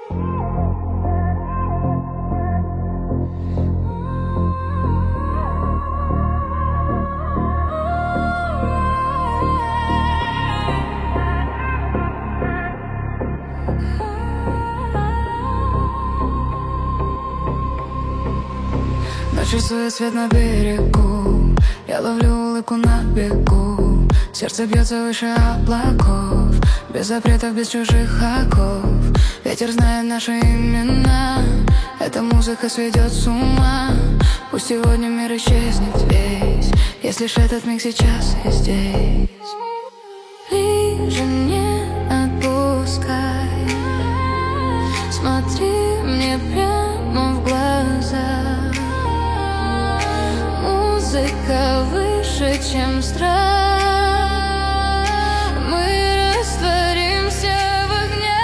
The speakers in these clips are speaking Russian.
Чувствую свет на берегу, я ловлю улыбку на бегу. Сердце бьется выше облаков, без запретов, без чужих оков. Ветер знает наши имена, эта музыка сведет с ума. Пусть сегодня мир исчезнет весь, если лишь этот миг сейчас и здесь. Ближе не отпускай, смотри мне прямо в глаза. Музыка выше, чем страх. Мы растворимся в огне.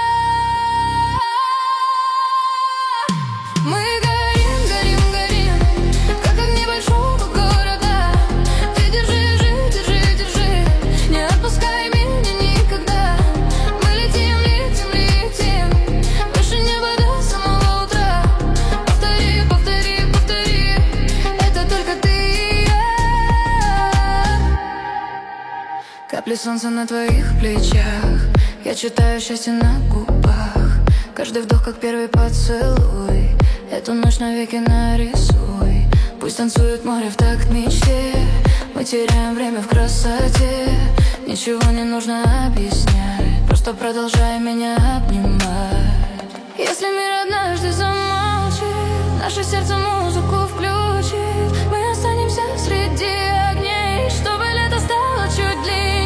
Мы горим, горим, горим, как огни большого города. Ты держи, держи, держи, не отпускай меня никогда. Мы летим, летим, летим, выше неба до самого утра. Повтори, повтори, повтори, это только ты. Капли солнца на твоих плечах, я читаю счастье на губах. Каждый вдох как первый поцелуй, эту ночь навеки нарисуй. Пусть танцует море в такт мечте, мы теряем время в красоте. Ничего не нужно объяснять, просто продолжай меня обнимать. Если мир однажды замолчит, наше сердце музыку включит. Мы останемся среди огней, чтобы лето стало чуть длиннее.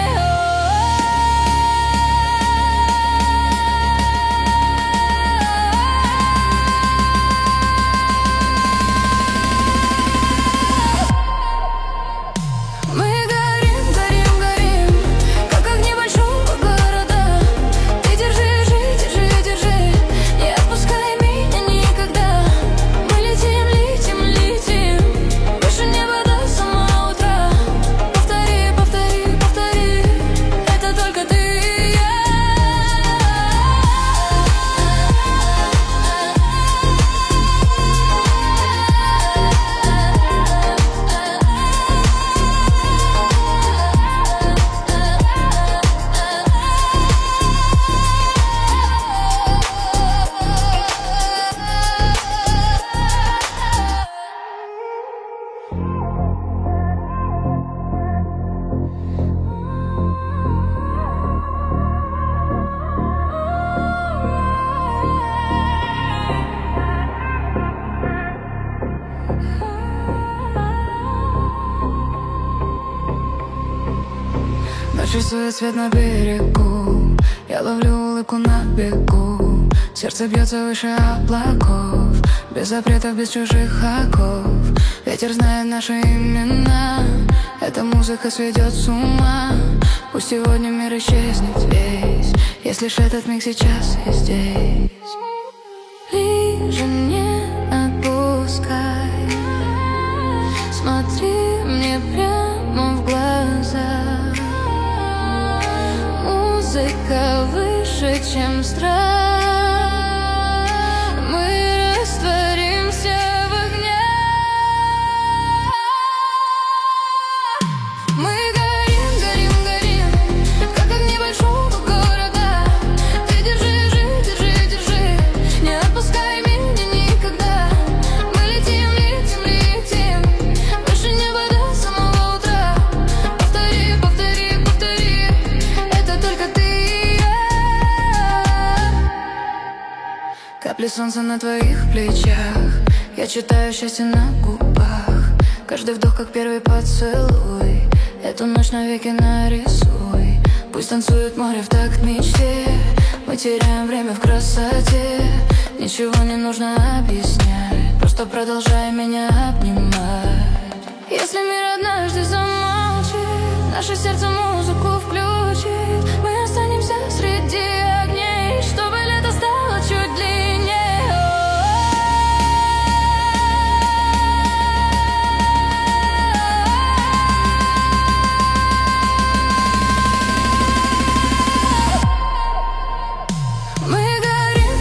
Чувствую свет на берегу, я ловлю улыбку на бегу. Сердце бьется выше облаков, без запретов, без чужих оков. Ветер знает наши имена, эта музыка сведет с ума. Пусть сегодня мир исчезнет весь, если лишь этот миг сейчас и здесь. Ближе не отпускай, смотри мне прямо в глаза. Музыка выше, чем страх. Мы растворимся в огне. Мы горим, горим, горим, как огни большого города. Ты держи, держи, держи, не отпускай меня никогда. Мы летим, летим, летим, выше неба до самого утра. Повтори, повтори, повтори, это только ты. Капли солнца на твоих плечах, я читаю счастье на губах. Каждый вдох как первый поцелуй, эту ночь навеки нарисуй. Пусть танцует море в такт мечте, мы теряем время в красоте. Ничего не нужно объяснять, просто продолжай меня обнимать. Если мир однажды замолчит, наше сердце музыку включит. Мы останемся среди огней, чтобы лето стало чуть длиннее. Мы горим,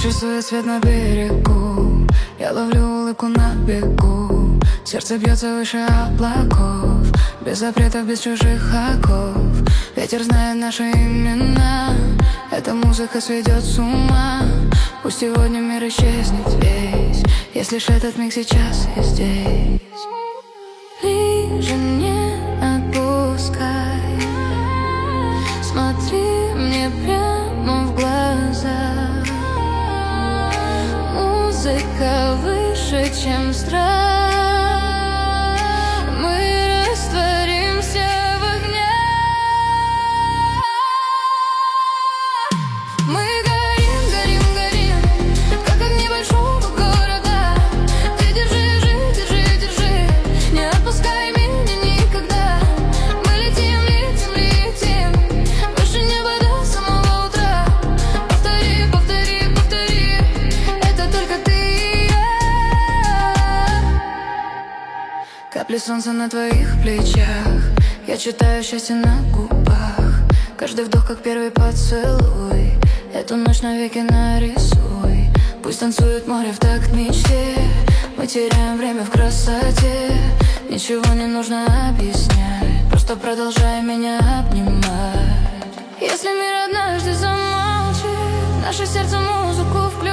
чувствую свет на берегу, я ловлю улыбку на бегу. Сердце бьется выше облаков, без запретов, без чужих оков. Ветер знает наши имена, эта музыка сведет с ума. Пусть сегодня мир исчезнет весь, если лишь этот миг сейчас и здесь. Ближе не отпускай, смотри мне прямо в глаза. Музыка выше, чем страх. Мы растворимся в огне. Мы горим, горим, горим, как огни большого города. Ты держи, держи, держи, держи, не отпускай меня никогда. Мы летим, летим, летим, выше неба до самого утра. Повтори, повтори, повтори, это только ты и я. Капли солнца на твоих плечах, я читаю счастье на губах. Каждый вдох как первый поцелуй, эту ночь навеки нарисуй. Пусть танцует море в такт мечте, мы теряем время в красоте. Ничего не нужно объяснять, просто продолжай меня обнимать. Если мир однажды замолчит, наше сердце музыку включит.